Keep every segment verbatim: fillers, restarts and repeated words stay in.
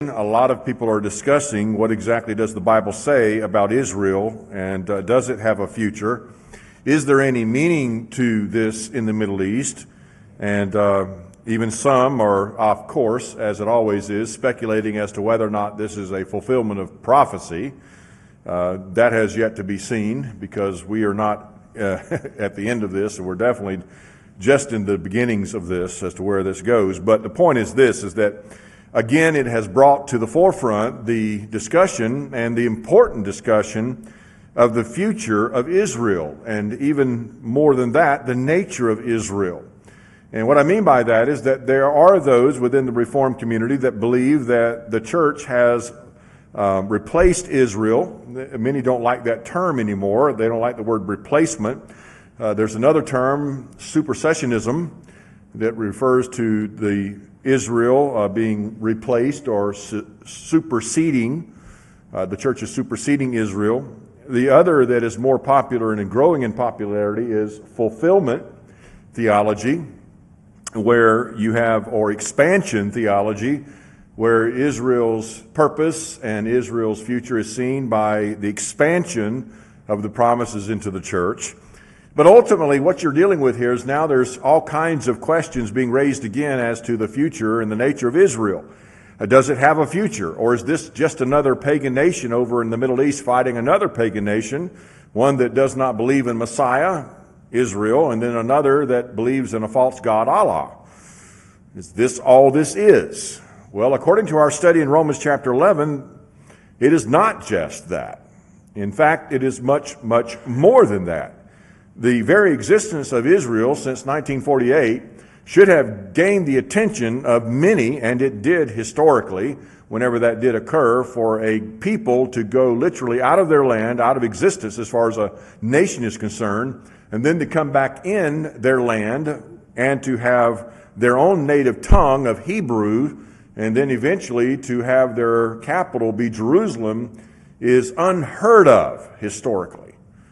A lot of people are discussing what exactly does the Bible say about Israel, and uh, does it have a future? Is there any meaning to this in the Middle East? And uh, even some are off course, as it always is, speculating as to whether or not this is a fulfillment of prophecy. Uh, that has yet to be seen, because we are not uh, at the end of this, and we're definitely just in the beginnings of this as to where this goes. But the point is this, is that again, it has brought to the forefront the discussion, and the important discussion, of the future of Israel, and even more than that, the nature of Israel. And what I mean by that is that there are those within the Reformed community that believe that the church has uh, replaced Israel. Many don't like that term anymore. They don't like the word replacement. Uh, there's another term, supersessionism, that refers to the Israel uh, being replaced or su- superseding. Uh, the church is superseding Israel. The other that is more popular and growing in popularity is fulfillment theology, where you have, or expansion theology, where Israel's purpose and Israel's future is seen by the expansion of the promises into the church. But ultimately, what you're dealing with here is now there's all kinds of questions being raised again as to the future and the nature of Israel. Uh, does it have a future? Or is this just another pagan nation over in the Middle East fighting another pagan nation, one that does not believe in Messiah, Israel, and then another that believes in a false god, Allah? Is this all this is? Well, according to our study in Romans chapter eleven, it is not just that. In fact, it is much, much more than that. The very existence of Israel since nineteen forty-eight should have gained the attention of many, and it did historically, whenever that did occur, for a people to go literally out of their land, out of existence as far as a nation is concerned, and then to come back in their land and to have their own native tongue of Hebrew, and then eventually to have their capital be Jerusalem, is unheard of historically.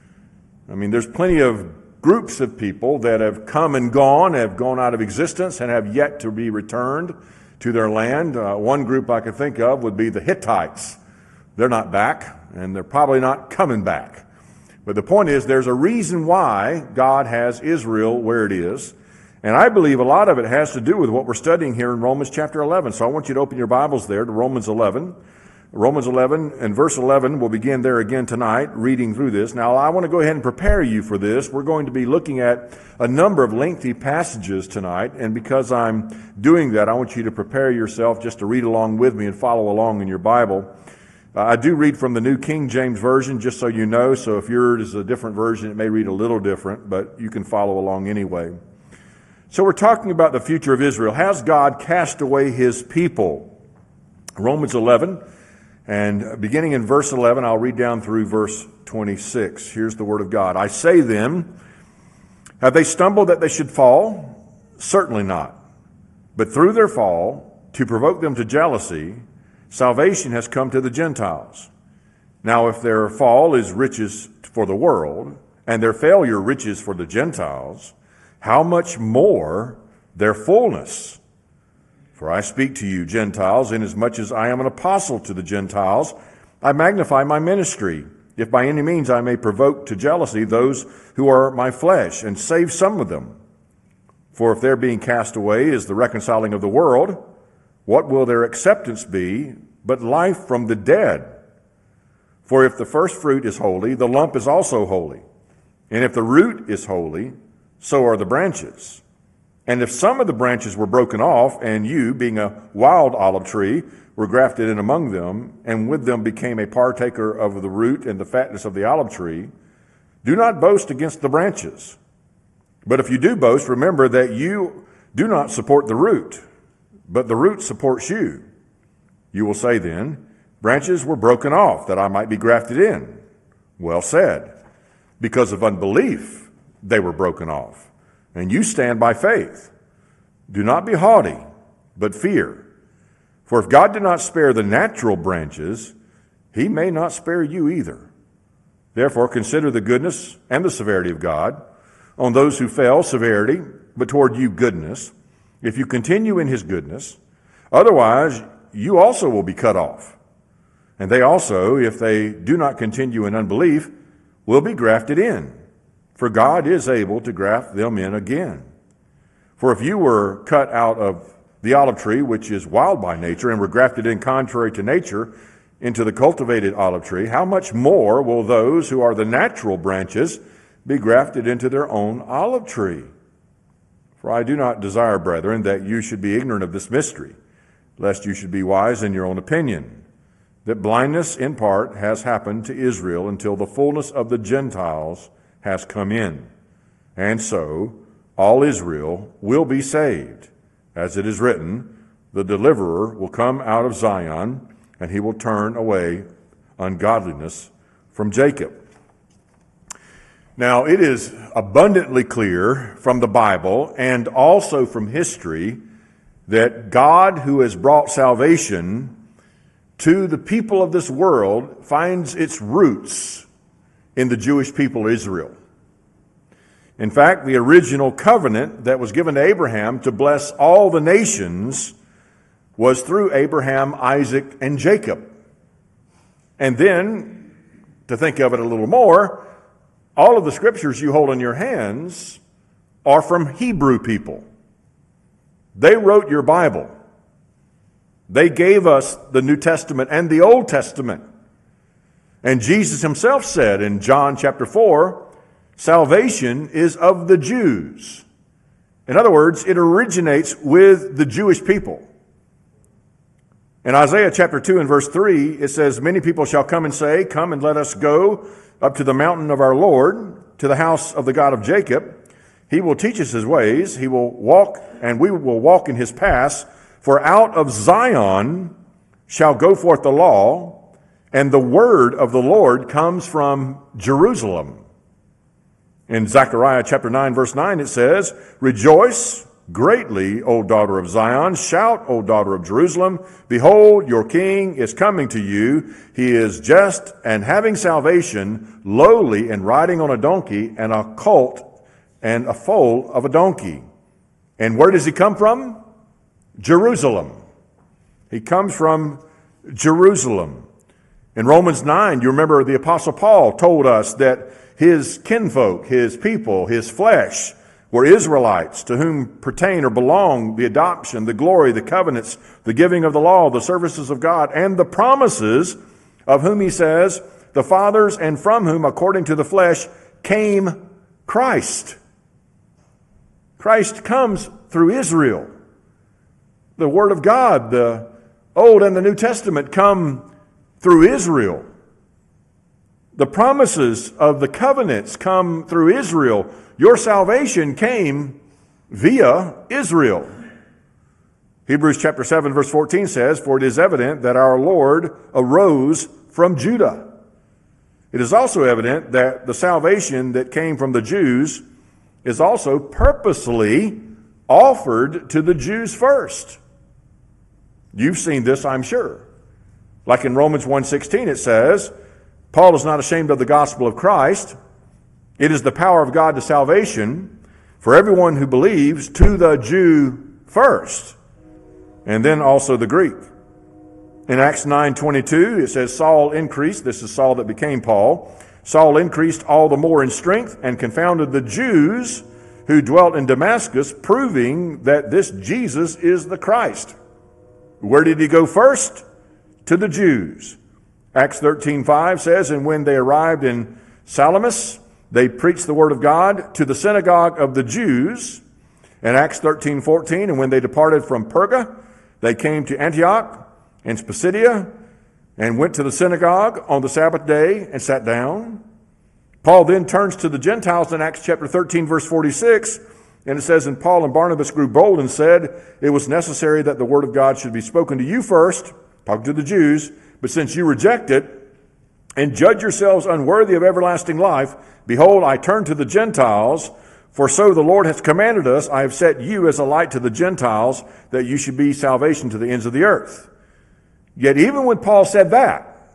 I mean, there's plenty of groups of people that have come and gone, have gone out of existence, and have yet to be returned to their land. Uh, one group I could think of would be the Hittites. They're not back, and they're probably not coming back. But the point is, there's a reason why God has Israel where it is, and I believe a lot of it has to do with what we're studying here in Romans chapter eleven. So I want you to open your Bibles there to Romans eleven. Romans eleven and verse eleven, we'll begin there again tonight, reading through this. Now, I want to go ahead and prepare you for this. We're going to be looking at a number of lengthy passages tonight, and because I'm doing that, I want you to prepare yourself just to read along with me and follow along in your Bible. Uh, I do read from the New King James Version, just so you know, so if yours is a different version, it may read a little different, but you can follow along anyway. So we're talking about the future of Israel. Has God cast away his people? Romans eleven. And beginning in verse eleven, I'll read down through verse twenty-six. Here's the word of God. I say then, have they stumbled that they should fall? Certainly not. But through their fall, to provoke them to jealousy, salvation has come to the Gentiles. Now if their fall is riches for the world, and their failure riches for the Gentiles, how much more their fullness? For I speak to you, Gentiles, inasmuch as I am an apostle to the Gentiles, I magnify my ministry, if by any means I may provoke to jealousy those who are my flesh, and save some of them. For if their being cast away is the reconciling of the world, what will their acceptance be but life from the dead? For if the first fruit is holy, the lump is also holy. And if the root is holy, so are the branches. And if some of the branches were broken off, and you, being a wild olive tree, were grafted in among them, and with them became a partaker of the root and the fatness of the olive tree, do not boast against the branches. But if you do boast, remember that you do not support the root, but the root supports you. You will say then, branches were broken off, that I might be grafted in. Well said. Because of unbelief, they were broken off. And you stand by faith. Do not be haughty, but fear. For if God did not spare the natural branches, he may not spare you either. Therefore consider the goodness and the severity of God. On those who fell, severity, but toward you goodness, if you continue in his goodness. Otherwise, you also will be cut off. And they also, if they do not continue in unbelief, will be grafted in. For God is able to graft them in again. For if you were cut out of the olive tree, which is wild by nature, and were grafted in contrary to nature into the cultivated olive tree, how much more will those who are the natural branches be grafted into their own olive tree? For I do not desire, brethren, that you should be ignorant of this mystery, lest you should be wise in your own opinion, that blindness in part has happened to Israel until the fullness of the Gentiles has come in. And so all Israel will be saved. As it is written, the deliverer will come out of Zion, and he will turn away ungodliness from Jacob. Now, it is abundantly clear from the Bible and also from history that God, who has brought salvation to the people of this world, finds its roots in the Jewish people of Israel. In fact, the original covenant that was given to Abraham to bless all the nations was through Abraham, Isaac, and Jacob. And then, to think of it a little more, all of the scriptures you hold in your hands are from Hebrew people. They wrote your Bible. They gave us the New Testament and the Old Testament. And Jesus himself said in John chapter four, salvation is of the Jews. In other words, it originates with the Jewish people. In Isaiah chapter two and verse three, it says, many people shall come and say, come and let us go up to the mountain of our Lord, to the house of the God of Jacob. He will teach us his ways. He will walk, and we will walk in his paths. For out of Zion shall go forth the law, and the word of the Lord comes from Jerusalem. In Zechariah chapter nine, verse nine, it says, rejoice greatly, O daughter of Zion. Shout, O daughter of Jerusalem. Behold, your king is coming to you. He is just and having salvation, lowly and riding on a donkey, and a colt and a foal of a donkey. And where does he come from? Jerusalem. He comes from Jerusalem. In Romans nine, you remember the Apostle Paul told us that his kinfolk, his people, his flesh were Israelites, to whom pertain or belong the adoption, the glory, the covenants, the giving of the law, the services of God, and the promises, of whom he says, the fathers, and from whom, according to the flesh, came Christ. Christ comes through Israel. The Word of God, the Old and the New Testament, come through Israel. The promises of the covenants come through Israel. Your salvation came via Israel. Hebrews chapter seven, verse fourteen says, for it is evident that our Lord arose from Judah. It is also evident that the salvation that came from the Jews is also purposely offered to the Jews first. You've seen this, I'm sure. Like in Romans one sixteen, it says, Paul is not ashamed of the gospel of Christ. It is the power of God to salvation for everyone who believes, to the Jew first, and then also the Greek. In Acts nine twenty-two, it says, Saul increased, this is Saul that became Paul, Saul increased all the more in strength and confounded the Jews who dwelt in Damascus, proving that this Jesus is the Christ. Where did he go first? To the Jews. Acts thirteen five says, and when they arrived in Salamis, they preached the word of God to the synagogue of the Jews. In Acts thirteen fourteen, and when they departed from Perga, they came to Antioch and Pisidia and went to the synagogue on the Sabbath day and sat down. Paul then turns to the Gentiles in Acts chapter thirteen, verse forty-six, and it says, and Paul and Barnabas grew bold and said, it was necessary that the word of God should be spoken to you first, talking to the Jews, but since you reject it and judge yourselves unworthy of everlasting life, behold, I turn to the Gentiles, for so the Lord has commanded us, I have set you as a light to the Gentiles, that you should be salvation to the ends of the earth. Yet even when Paul said that,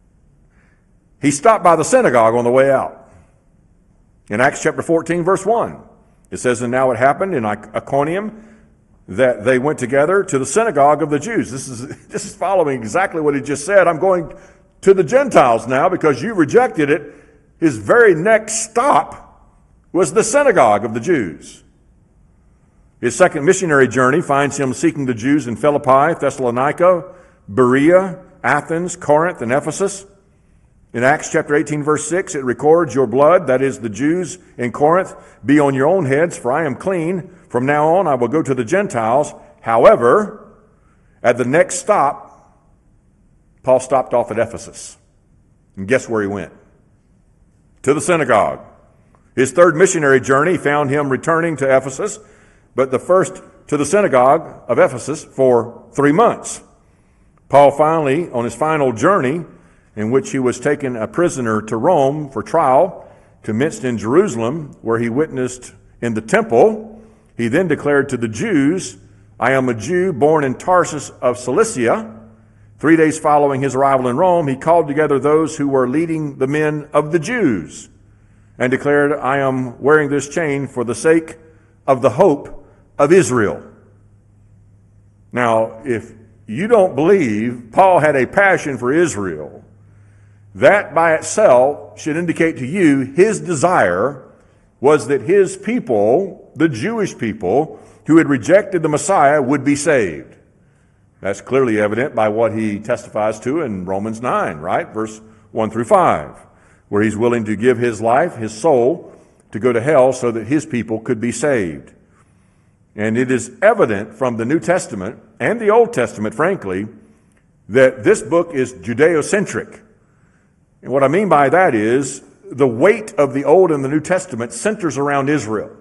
he stopped by the synagogue on the way out. In Acts chapter fourteen, verse one, it says, and now it happened in Iconium that they went together to the synagogue of the Jews. This is, this is following exactly what he just said. I'm going to the Gentiles now because you rejected it. His very next stop was the synagogue of the Jews. His second missionary journey finds him seeking the Jews in Philippi, Thessalonica, Berea, Athens, Corinth, and Ephesus. In Acts chapter eighteen, verse six, it records, your blood, that is the Jews in Corinth, be on your own heads, for I am clean. From now on I will go to the Gentiles. However, at the next stop, Paul stopped off at Ephesus. And guess where he went? To the synagogue. His third missionary journey found him returning to Ephesus, but the first to the synagogue of Ephesus for three months. Paul finally, on his final journey, in which he was taken a prisoner to Rome for trial, commenced in Jerusalem, where he witnessed in the temple. He then declared to the Jews, I am a Jew born in Tarsus of Cilicia. Three days following his arrival in Rome, he called together those who were leading the men of the Jews and declared, I am wearing this chain for the sake of the hope of Israel. Now, if you don't believe Paul had a passion for Israel, that by itself should indicate to you his desire was that his people, the Jewish people who had rejected the Messiah, would be saved. That's clearly evident by what he testifies to in Romans nine, right? Verse one through five, where he's willing to give his life, his soul, to go to hell so that his people could be saved. And it is evident from the New Testament and the Old Testament, frankly, that this book is Judeo-centric. And what I mean by that is the weight of the Old and the New Testament centers around Israel.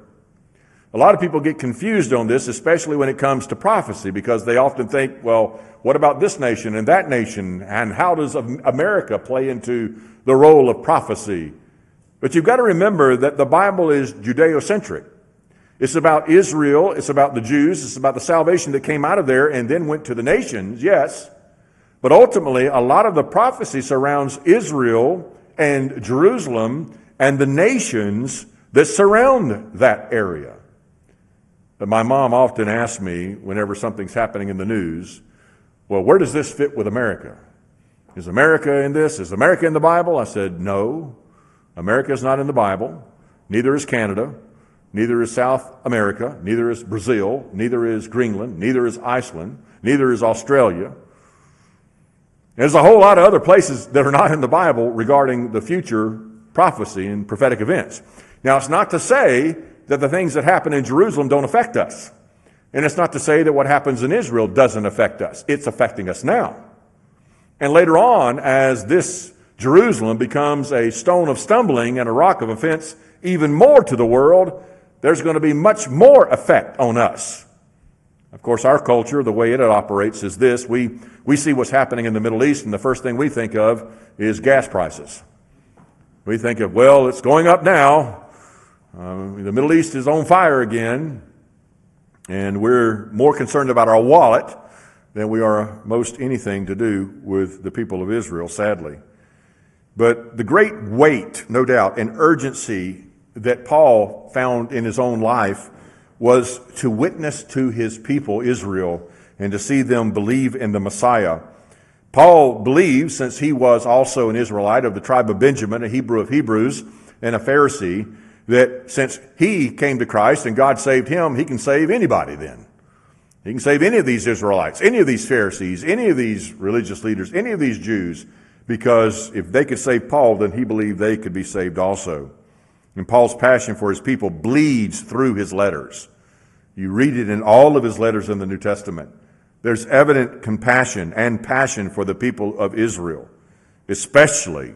A lot of people get confused on this, especially when it comes to prophecy, because they often think, well, what about this nation and that nation? And how does America play into the role of prophecy? But you've got to remember that the Bible is Judeo-centric. It's about Israel, it's about the Jews, it's about the salvation that came out of there and then went to the nations, yes. But ultimately, a lot of the prophecy surrounds Israel and Jerusalem and the nations that surround that area. But my mom often asks me, whenever something's happening in the news, well, where does this fit with America? Is America in this? Is America in the Bible? I said, no. America is not in the Bible. Neither is Canada. Neither is South America. Neither is Brazil. Neither is Greenland. Neither is Iceland. Neither is Australia. There's a whole lot of other places that are not in the Bible regarding the future prophecy and prophetic events. Now, it's not to say that the things that happen in Jerusalem don't affect us. And it's not to say that what happens in Israel doesn't affect us. It's affecting us now. And later on, as this Jerusalem becomes a stone of stumbling and a rock of offense even more to the world, there's going to be much more effect on us. Of course, our culture, the way it operates is this. We, we see what's happening in the Middle East, and the first thing we think of is gas prices. We think of, well, it's going up now. Uh, the Middle East is on fire again, and we're more concerned about our wallet than we are most anything to do with the people of Israel, sadly. But the great weight, no doubt, and urgency that Paul found in his own life was to witness to his people, Israel, and to see them believe in the Messiah. Paul believed, since he was also an Israelite of the tribe of Benjamin, a Hebrew of Hebrews, and a Pharisee, that since he came to Christ and God saved him, he can save anybody then. He can save any of these Israelites, any of these Pharisees, any of these religious leaders, any of these Jews, because if they could save Paul, then he believed they could be saved also. And Paul's passion for his people bleeds through his letters. You read it in all of his letters in the New Testament. There's evident compassion and passion for the people of Israel, especially,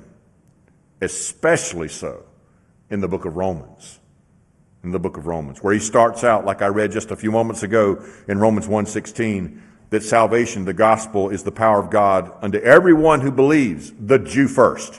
especially so in the book of Romans. In the book of Romans, where he starts out, like I read just a few moments ago in Romans one sixteen, that salvation, the gospel, is the power of God unto everyone who believes, the Jew first.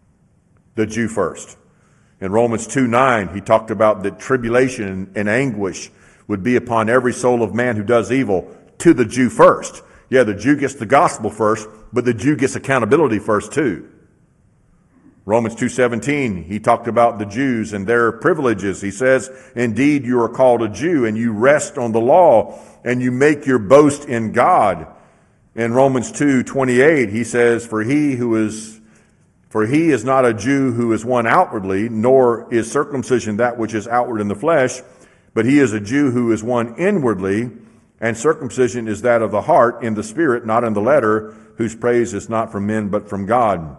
The Jew first. In Romans two nine, he talked about that tribulation and anguish would be upon every soul of man who does evil, to the Jew first. Yeah, the Jew gets the gospel first, but the Jew gets accountability first too. Romans two seventeen, he talked about the Jews and their privileges. He says, indeed, you are called a Jew, and you rest on the law, and you make your boast in God. In Romans two twenty-eight, he says, For he who is For he is not a Jew who is one outwardly, nor is circumcision that which is outward in the flesh, but he is a Jew who is one inwardly, and circumcision is that of the heart, in the spirit, not in the letter, whose praise is not from men but from God.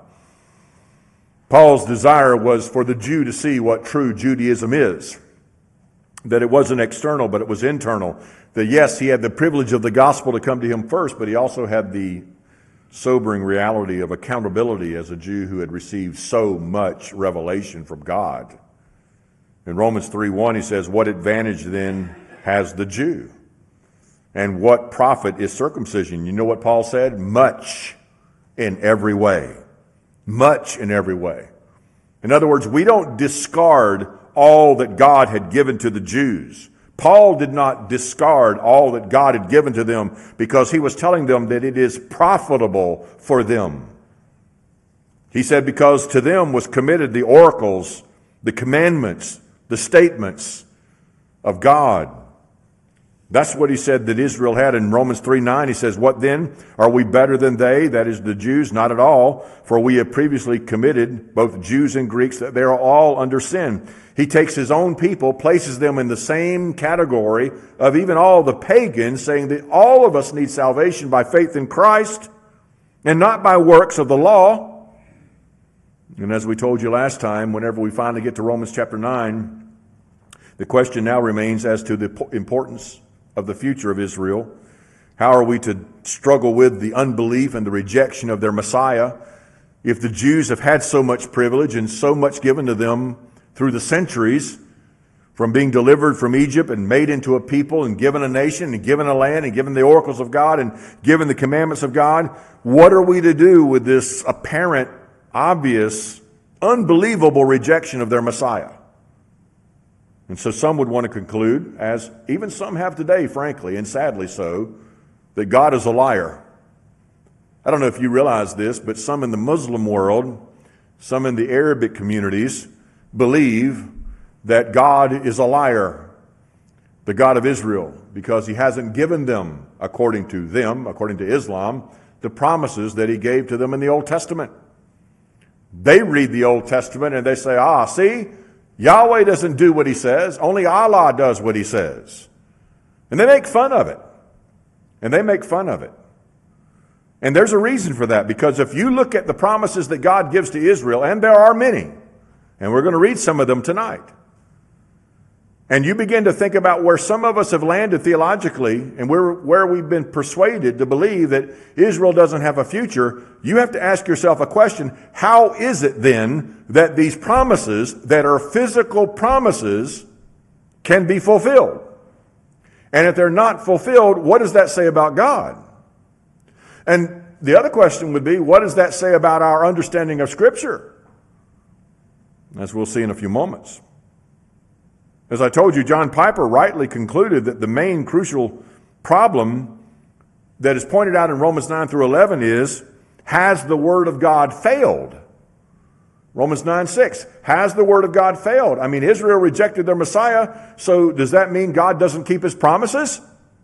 Paul's desire was for the Jew to see what true Judaism is, that it wasn't external, but it was internal. That yes, he had the privilege of the gospel to come to him first, but he also had the sobering reality of accountability as a Jew who had received so much revelation from God. In Romans three one, he says, what advantage then has the Jew? And what profit is circumcision? You know what Paul said? Much in every way. Much in every way. In other words, we don't discard all that God had given to the Jews. Paul did not discard all that God had given to them because he was telling them that it is profitable for them. He said because to them was committed the oracles, the commandments, the statements of God. That's what he said that Israel had in Romans three nine. He says, what then? Are we better than they, that is the Jews? Not at all. For we have previously committed, both Jews and Greeks, that they are all under sin. He takes his own people, places them in the same category of even all the pagans, saying that all of us need salvation by faith in Christ and not by works of the law. And as we told you last time, whenever we finally get to Romans chapter nine, the question now remains as to the importance of the future of Israel. How are we to struggle with the unbelief and the rejection of their Messiah if the Jews have had so much privilege and so much given to them through the centuries, from being delivered from Egypt and made into a people and given a nation and given a land and given the oracles of God and given the commandments of God? What are we to do with this apparent, obvious, unbelievable rejection of their Messiah? And so some would want to conclude, as even some have today, frankly, and sadly so, that God is a liar. I don't know if you realize this, but some in the Muslim world, some in the Arabic communities, believe that God is a liar, the God of Israel, because he hasn't given them, according to them, according to Islam, the promises that he gave to them in the Old Testament. They read the Old Testament and they say, ah, see, Yahweh doesn't do what he says, only Allah does what he says. And they make fun of it. And they make fun of it. And there's a reason for that, because if you look at the promises that God gives to Israel, and there are many, and we're going to read some of them tonight, and you begin to think about where some of us have landed theologically, and where, where we've been persuaded to believe that Israel doesn't have a future, you have to ask yourself a question: how is it then that these promises that are physical promises can be fulfilled? And if they're not fulfilled, what does that say about God? And the other question would be, what does that say about our understanding of Scripture? As we'll see in a few moments. As I told you, John Piper rightly concluded that the main crucial problem that is pointed out in Romans nine through eleven is, has the Word of God failed? Romans nine six, has the Word of God failed? I mean, Israel rejected their Messiah, so does that mean God doesn't keep his promises?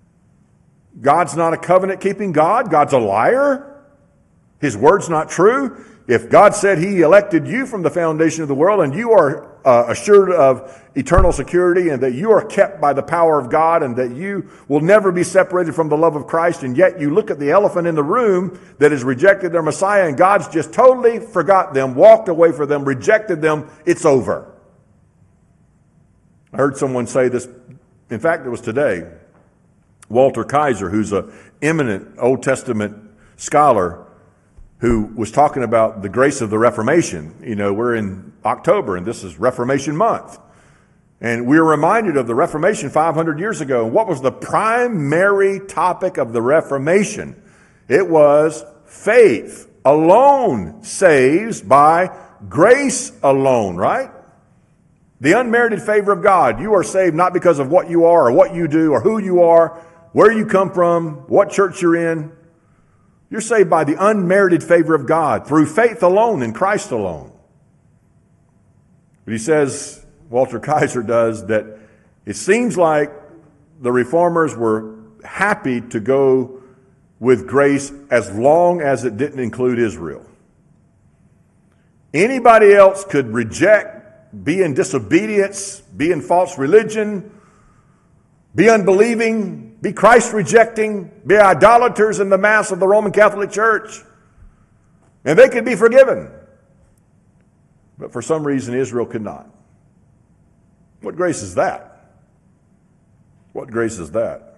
God's not a covenant-keeping God? God's a liar? His word's not true? If God said he elected you from the foundation of the world, and you are uh, assured of eternal security, and that you are kept by the power of God, and that you will never be separated from the love of Christ, and yet you look at the elephant in the room that has rejected their Messiah, and God's just totally forgot them, walked away from them, rejected them, it's over. I heard someone say this, in fact, it was today. Walter Kaiser, who's an eminent Old Testament scholar, who was talking about the grace of the Reformation. You know, we're in October, and this is Reformation Month. And we're reminded of the Reformation five hundred years ago. And what was the primary topic of the Reformation? It was faith alone saves by grace alone, right? The unmerited favor of God. You are saved not because of what you are or what you do or who you are, where you come from, what church you're in. You're saved by the unmerited favor of God through faith alone in Christ alone. But he says, Walter Kaiser does, that it seems like the reformers were happy to go with grace as long as it didn't include Israel. Anybody else could reject, be in disobedience, be in false religion, be unbelieving, be Christ-rejecting, be idolaters in the mass of the Roman Catholic Church, and they could be forgiven. But for some reason, Israel could not. What grace is that? What grace is that?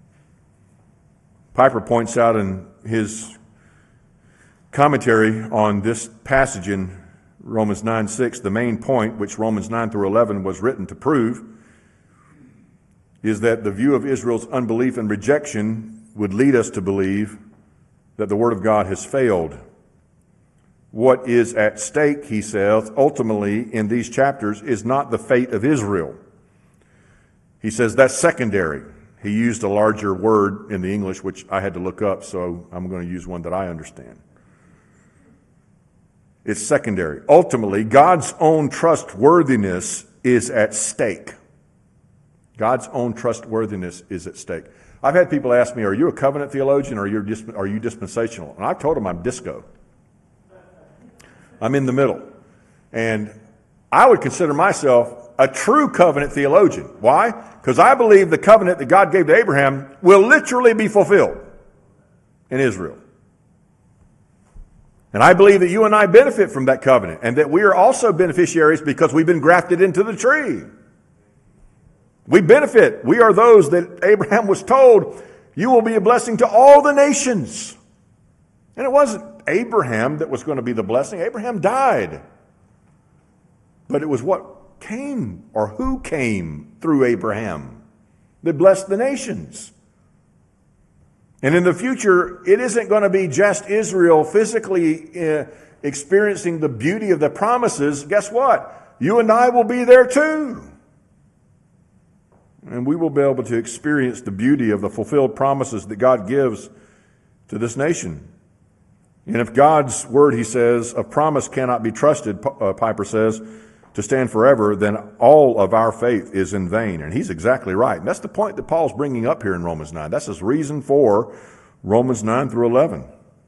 Piper points out in his commentary on this passage in Romans nine six, the main point, which Romans nine through eleven was written to prove, is that the view of Israel's unbelief and rejection would lead us to believe that the Word of God has failed. What is at stake, he says, ultimately in these chapters is not the fate of Israel. He says that's secondary. He used a larger word in the English, which I had to look up, so I'm going to use one that I understand. It's secondary. Ultimately, God's own trustworthiness is at stake. God's own trustworthiness is at stake. I've had people ask me, are you a covenant theologian or are you, disp- are you dispensational? And I've told them I'm disco. I'm in the middle. And I would consider myself a true covenant theologian. Why? Because I believe the covenant that God gave to Abraham will literally be fulfilled in Israel. And I believe that you and I benefit from that covenant and that we are also beneficiaries because we've been grafted into the tree. We benefit. We are those that Abraham was told, you will be a blessing to all the nations. And it wasn't Abraham that was going to be the blessing. Abraham died. But it was what came or who came through Abraham that blessed the nations. And in the future, it isn't going to be just Israel physically uh, experiencing the beauty of the promises. Guess what? You and I will be there too. And we will be able to experience the beauty of the fulfilled promises that God gives to this nation. And if God's word, he says, of promise cannot be trusted, uh, Piper says, to stand forever, then all of our faith is in vain. And he's exactly right. And that's the point that Paul's bringing up here in Romans nine. That's his reason for Romans nine through eleven.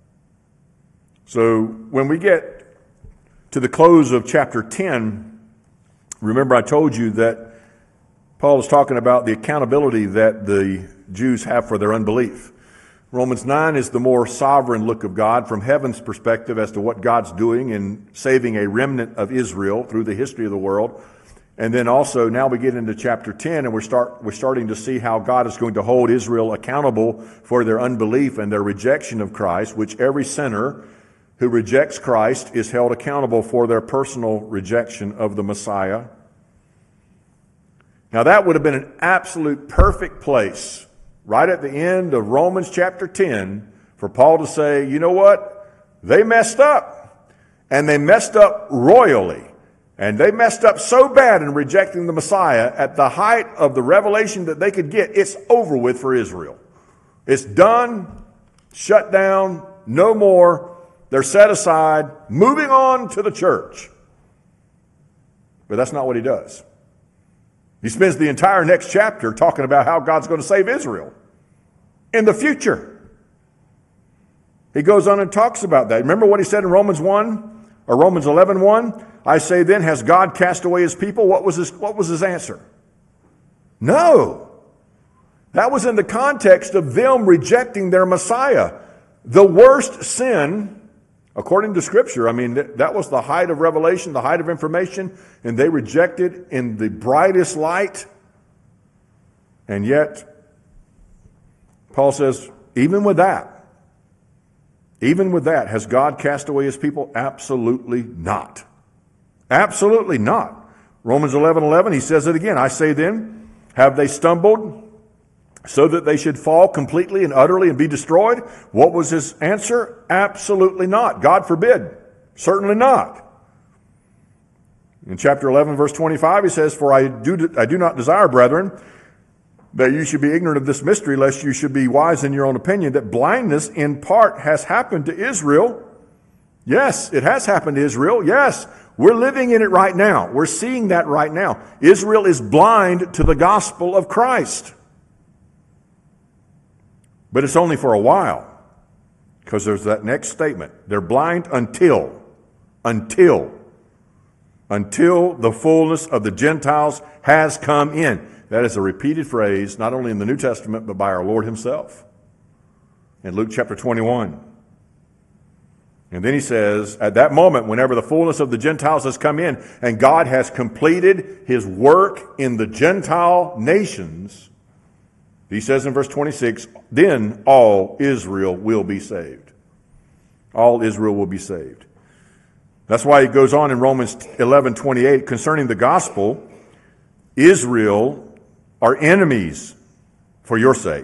So when we get to the close of chapter ten, remember I told you that Paul is talking about the accountability that the Jews have for their unbelief. Romans nine is the more sovereign look of God from heaven's perspective as to what God's doing in saving a remnant of Israel through the history of the world. And then also now we get into chapter ten and we're, start, we're starting to see how God is going to hold Israel accountable for their unbelief and their rejection of Christ, which every sinner who rejects Christ is held accountable for their personal rejection of the Messiah. Now that would have been an absolute perfect place right at the end of Romans chapter ten, for Paul to say, you know what? They messed up. And they messed up royally. And they messed up so bad in rejecting the Messiah at the height of the revelation that they could get. It's over with for Israel. It's done, shut down, no more. They're set aside, moving on to the church. But that's not what he does. He spends the entire next chapter talking about how God's going to save Israel in the future. He goes on and talks about that. Remember what he said in Romans one or Romans eleven one? I say then, has God cast away his people? What was his, what was his answer? No. That was in the context of them rejecting their Messiah. The worst sin, according to Scripture, I mean, that was the height of revelation, the height of information, and they rejected in the brightest light. And yet, Paul says, even with that, even with that, has God cast away his people? Absolutely not. Absolutely not. Romans eleven eleven, he says it again. I say then, have they stumbled so that they should fall completely and utterly and be destroyed? What was his answer? Absolutely not. God forbid. Certainly not. In chapter eleven, verse twenty-five, he says, for I do, I do not desire, brethren, that you should be ignorant of this mystery, lest you should be wise in your own opinion, that blindness in part has happened to Israel. Yes, it has happened to Israel. Yes, We're living in it right now. We're seeing that right now. Israel is blind to the gospel of Christ. But it's only for a while, because there's that next statement. They're blind until, until, until the fullness of the Gentiles has come in. That is a repeated phrase, not only in the New Testament, but by our Lord himself. In Luke chapter twenty-one. And then he says, at that moment, whenever the fullness of the Gentiles has come in, and God has completed his work in the Gentile nations, he says in verse twenty-six, then all Israel will be saved. All Israel will be saved. That's why he goes on in Romans eleven twenty-eight, concerning the gospel, Israel are enemies for your sake.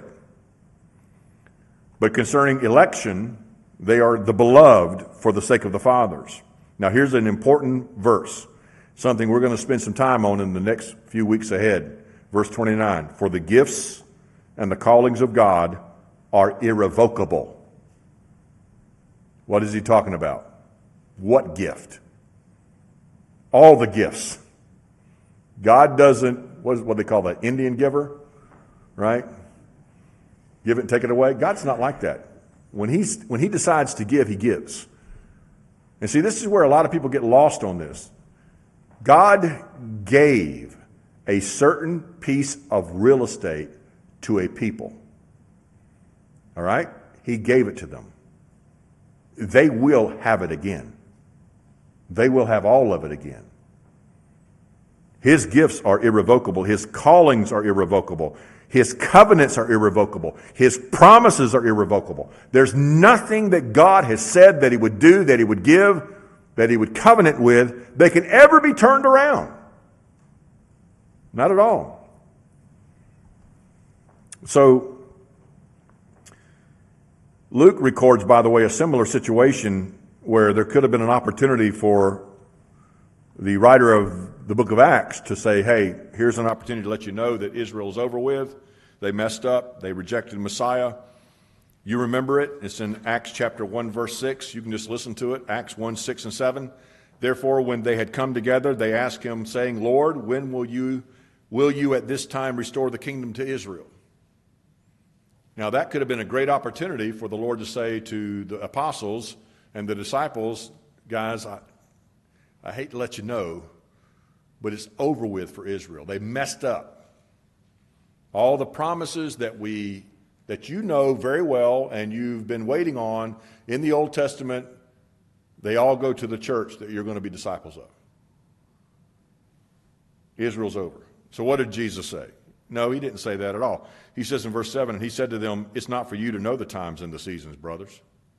But concerning election, they are the beloved for the sake of the fathers. Now here's an important verse, something we're going to spend some time on in the next few weeks ahead. Verse twenty-nine, for the gifts and the callings of God are irrevocable. What is he talking about? What gift? All the gifts. God doesn't, what is what they call the Indian giver, right? Give it and take it away. God's not like that. When he's when he decides to give, he gives. And see, this is where a lot of people get lost on this. God gave a certain piece of real estate to a people. All right? He gave it to them. They will have it again. They will have all of it again. His gifts are irrevocable. His callings are irrevocable. His covenants are irrevocable. His promises are irrevocable. There's nothing that God has said that he would do, that he would give, that he would covenant with, that can ever be turned around. Not at all. So, Luke records, by the way, a similar situation where there could have been an opportunity for the writer of the book of Acts to say, hey, here's an opportunity to let you know that Israel's over with. They messed up. They rejected Messiah. You remember it. It's in Acts chapter one, verse six. You can just listen to it. Acts one, six, and seven. Therefore, when they had come together, they asked him, saying, Lord, when will you, will you at this time restore the kingdom to Israel? Now, that could have been a great opportunity for the Lord to say to the apostles and the disciples, guys, I, I hate to let you know, but it's over with for Israel. They messed up. All the promises that we that you know very well and you've been waiting on in the Old Testament, they all go to the church that you're going to be disciples of. Israel's over. So what did Jesus say? No, he didn't say that at all. He says in verse seven, and he said to them, it's not for you to know the times and the seasons, brothers.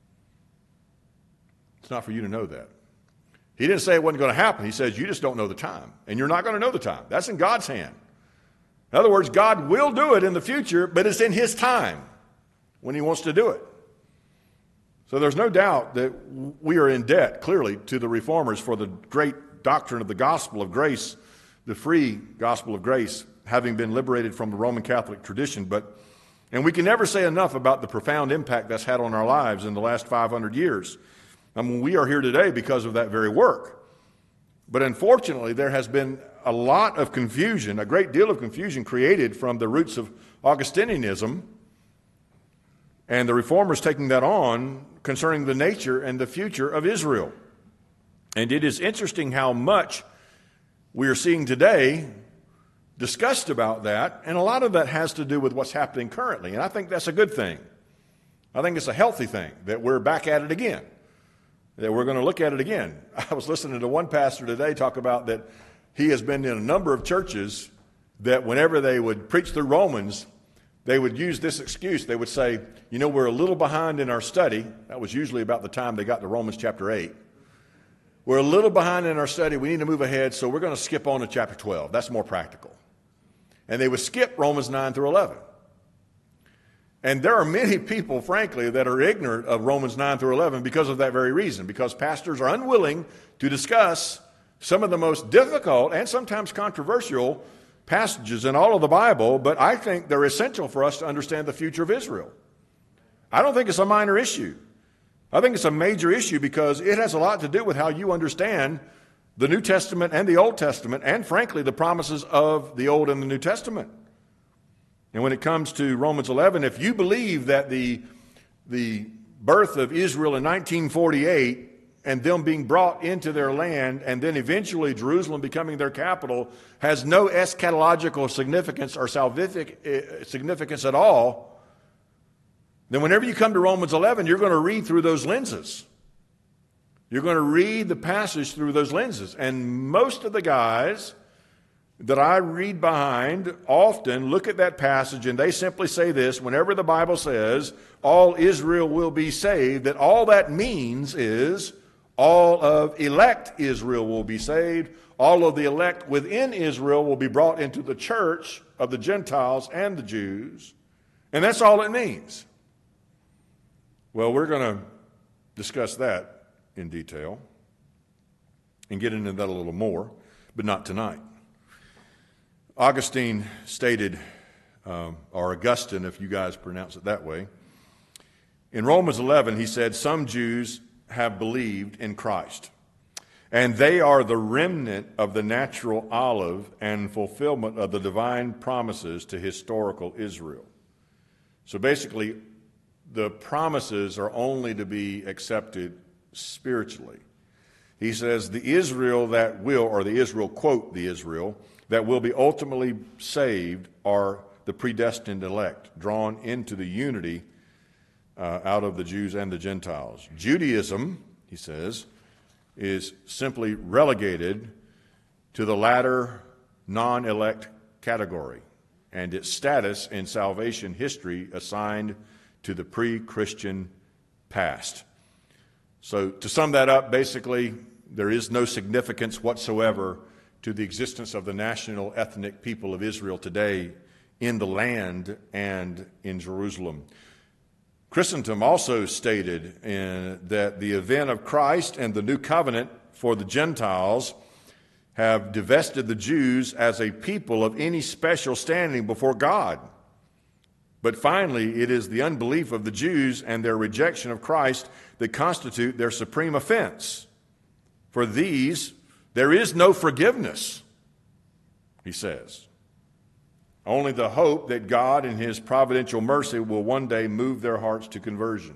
It's not for you to know that. He didn't say it wasn't going to happen. He says, you just don't know the time, and you're not going to know the time. That's in God's hand. In other words, God will do it in the future, but it's in his time when he wants to do it. So there's no doubt that we are in debt, clearly, to the reformers for the great doctrine of the gospel of grace, the free gospel of grace, having been liberated from the Roman Catholic tradition. But, and we can never say enough about the profound impact that's had on our lives in the last five hundred years. I mean, we are here today because of that very work. But unfortunately, there has been a lot of confusion, a great deal of confusion created from the roots of Augustinianism and the reformers taking that on concerning the nature and the future of Israel. And it is interesting how much we are seeing today discussed about that, and a lot of that has to do with what's happening currently. And I think that's a good thing. I think it's a healthy thing that we're back at it again, that we're going to look at it again. I was listening to one pastor today talk about that he has been in a number of churches that whenever they would preach through Romans, they would use this excuse. They would say, you know, we're a little behind in our study. That was usually about the time they got to Romans chapter eight. We're a little behind in our study. We need to move ahead, so we're going to skip on to chapter twelve. That's more practical. And they would skip Romans nine through eleven. And there are many people, frankly, that are ignorant of Romans nine through eleven because of that very reason, because pastors are unwilling to discuss some of the most difficult and sometimes controversial passages in all of the Bible, but I think they're essential for us to understand the future of Israel. I don't think it's a minor issue. I think it's a major issue because it has a lot to do with how you understand the New Testament and the Old Testament, and frankly, the promises of the Old and the New Testament. And when it comes to Romans eleven, if you believe that the, the birth of Israel in nineteen forty-eight and them being brought into their land and then eventually Jerusalem becoming their capital has no eschatological significance or salvific significance at all, then whenever you come to Romans eleven, you're going to read through those lenses. You're going to read the passage through those lenses. And most of the guys that I read behind often look at that passage and they simply say this: whenever the Bible says all Israel will be saved, that all that means is all of elect Israel will be saved. All of the elect within Israel will be brought into the church of the Gentiles and the Jews. And that's all it means. Well, we're going to discuss that in detail and get into that a little more, but not tonight. Augustine stated, um, or Augustine, if you guys pronounce it that way, in Romans eleven, he said, some Jews have believed in Christ, and they are the remnant of the natural olive and fulfillment of the divine promises to historical Israel. So basically, the promises are only to be accepted spiritually. He says the Israel that will, or the Israel, quote, the Israel, that will be ultimately saved are the predestined elect, drawn into the unity uh, out of the Jews and the Gentiles. Judaism, he says, is simply relegated to the latter non-elect category, and its status in salvation history assigned to the pre-Christian past. So to sum that up, basically, there is no significance whatsoever to the existence of the national ethnic people of Israel today in the land and in Jerusalem. Chrysostom also stated in, that the event of Christ and the new covenant for the Gentiles have divested the Jews as a people of any special standing before God. But finally, it is the unbelief of the Jews and their rejection of Christ that constitute their supreme offense. For these, there is no forgiveness, he says. Only the hope that God in his providential mercy will one day move their hearts to conversion.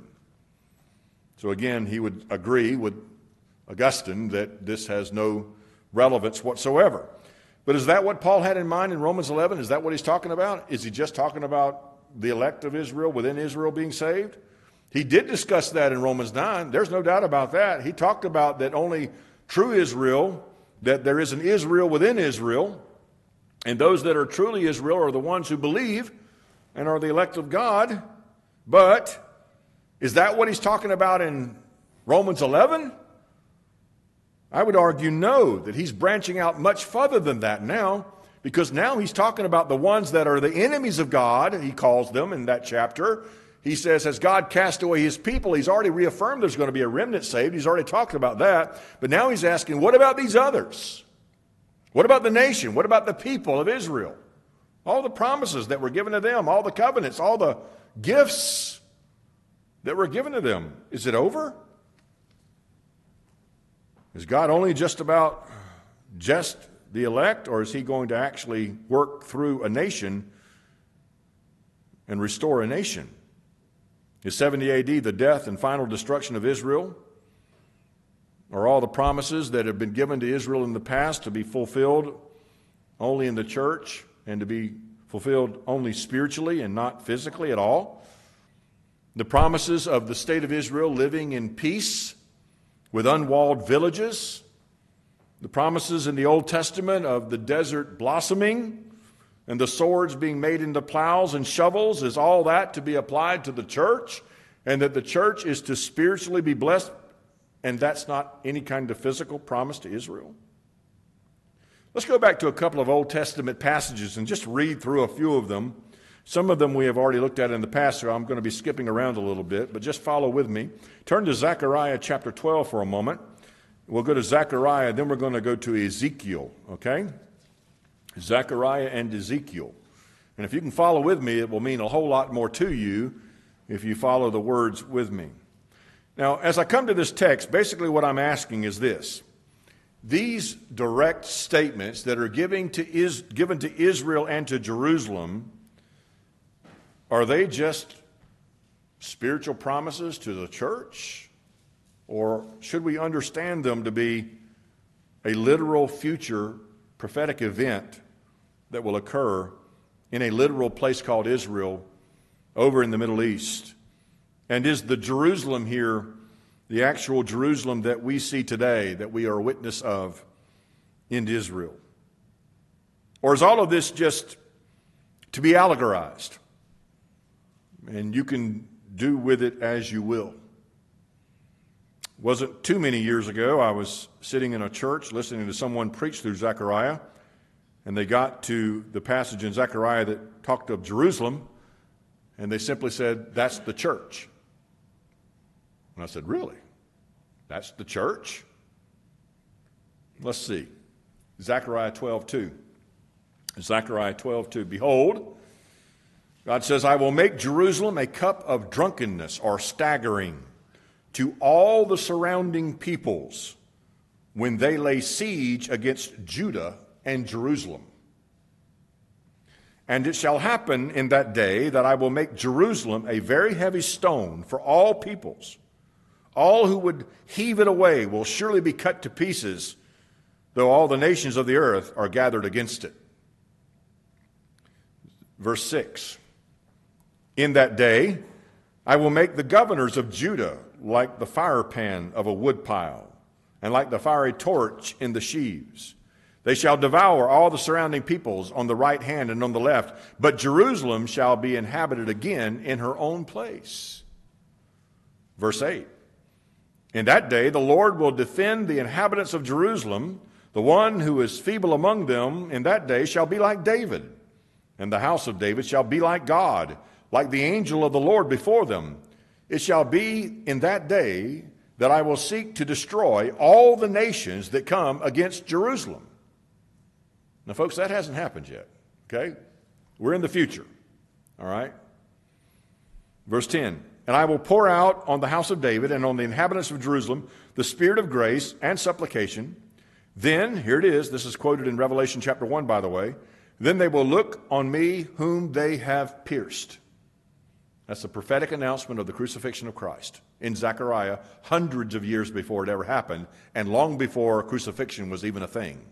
So again, he would agree with Augustine that this has no relevance whatsoever. But is that what Paul had in mind in Romans eleven? Is that what he's talking about? Is he just talking about the elect of Israel within Israel being saved? He did discuss that in Romans nine. There's no doubt about that. He talked about that only true Israel, that there is an Israel within Israel, and those that are truly Israel are the ones who believe and are the elect of God. But is that what he's talking about in Romans eleven? I would argue no, that he's branching out much further than that now, because now he's talking about the ones that are the enemies of God, he calls them in that chapter. He says, has God cast away his people? He's already reaffirmed there's going to be a remnant saved. He's already talked about that. But now he's asking, what about these others? What about the nation? What about the people of Israel? All the promises that were given to them, all the covenants, all the gifts that were given to them. Is it over? Is God only just about just the elect, or is he going to actually work through a nation and restore a nation? Is seventy A D the death and final destruction of Israel? Are all the promises that have been given to Israel in the past to be fulfilled only in the church and to be fulfilled only spiritually and not physically at all? The promises of the state of Israel living in peace with unwalled villages, the promises in the Old Testament of the desert blossoming and the swords being made into plows and shovels, is all that to be applied to the church, and that the church is to spiritually be blessed, and that's not any kind of physical promise to Israel? Let's go back to a couple of Old Testament passages and just read through a few of them. Some of them we have already looked at in the past, so I'm going to be skipping around a little bit, but just follow with me. Turn to Zechariah chapter twelve for a moment. We'll go to Zechariah, then we're going to go to Ezekiel, okay? Zechariah and Ezekiel. And if you can follow with me, it will mean a whole lot more to you if you follow the words with me. Now, as I come to this text, basically what I'm asking is this. these direct statements that are giving to is, given to Israel and to Jerusalem, are they just spiritual promises to the church? Or should we understand them to be a literal future prophetic event that will occur in a literal place called Israel over in the Middle East? And is the Jerusalem here the actual Jerusalem that we see today, that we are a witness of in Israel? Or is all of this just to be allegorized? And you can do with it as you will. Wasn't too many years ago, I was sitting in a church listening to someone preach through Zechariah, and they got to the passage in Zechariah that talked of Jerusalem, and they simply said, "That's the church." And I said, "Really? That's the church?" Let's see. Zechariah twelve two. Zechariah twelve two. Behold, God says, "I will make Jerusalem a cup of drunkenness," or staggering, "to all the surrounding peoples when they lay siege against Judah and Jerusalem. And it shall happen in that day that I will make Jerusalem a very heavy stone for all peoples. All who would heave it away will surely be cut to pieces, though all the nations of the earth are gathered against it." Verse six. "In that day I will make the governors of Judah like the firepan of a woodpile, and like the fiery torch in the sheaves. They shall devour all the surrounding peoples on the right hand and on the left, but Jerusalem shall be inhabited again in her own place." Verse eight. "In that day the Lord will defend the inhabitants of Jerusalem. The one who is feeble among them in that day shall be like David, and the house of David shall be like God, like the angel of the Lord before them. It shall be in that day that I will seek to destroy all the nations that come against Jerusalem." Now, folks, that hasn't happened yet, okay? We're in the future, all right? Verse ten. "And I will pour out on the house of David and on the inhabitants of Jerusalem the spirit of grace and supplication. Then," here it is, this is quoted in Revelation chapter one, by the way, "then they will look on me whom they have pierced." That's the prophetic announcement of the crucifixion of Christ in Zechariah, hundreds of years before it ever happened, and long before crucifixion was even a thing.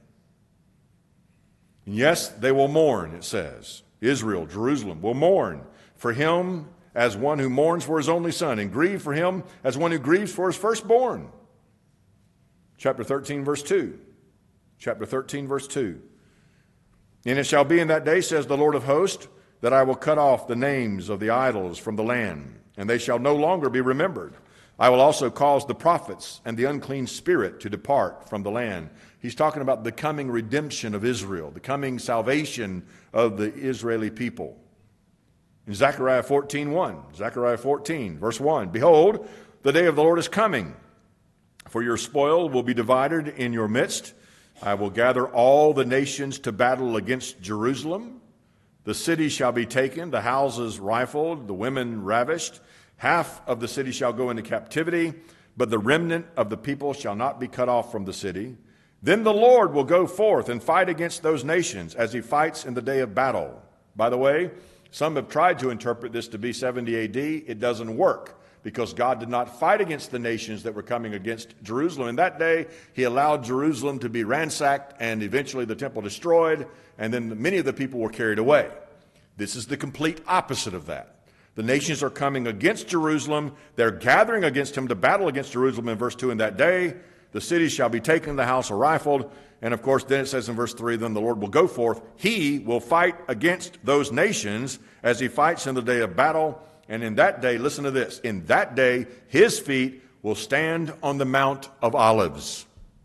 And yes, they will mourn, it says. Israel, Jerusalem, will mourn for him as one who mourns for his only son, and grieve for him as one who grieves for his firstborn. Chapter thirteen, verse two. Chapter thirteen, verse two. "And it shall be in that day, says the Lord of hosts, that I will cut off the names of the idols from the land, and they shall no longer be remembered. I will also cause the prophets and the unclean spirit to depart from the land." He's talking about the coming redemption of Israel, the coming salvation of the Israeli people. In Zechariah fourteen one, Zechariah fourteen, verse one, "Behold, the day of the Lord is coming, for your spoil will be divided in your midst. I will gather all the nations to battle against Jerusalem. The city shall be taken, the houses rifled, the women ravished. Half of the city shall go into captivity, but the remnant of the people shall not be cut off from the city. Then the Lord will go forth and fight against those nations as he fights in the day of battle." By the way, some have tried to interpret this to be seventy A D. It doesn't work, because God did not fight against the nations that were coming against Jerusalem. In that day, he allowed Jerusalem to be ransacked and eventually the temple destroyed, and then many of the people were carried away. This is the complete opposite of that. The nations are coming against Jerusalem. They're gathering against him to battle against Jerusalem in verse two. "In that day, the city shall be taken, the house are rifled." And of course, then it says in verse three, "Then the Lord will go forth. He will fight against those nations as he fights in the day of battle. And in that day," listen to this, "in that day, his feet will stand on the Mount of Olives."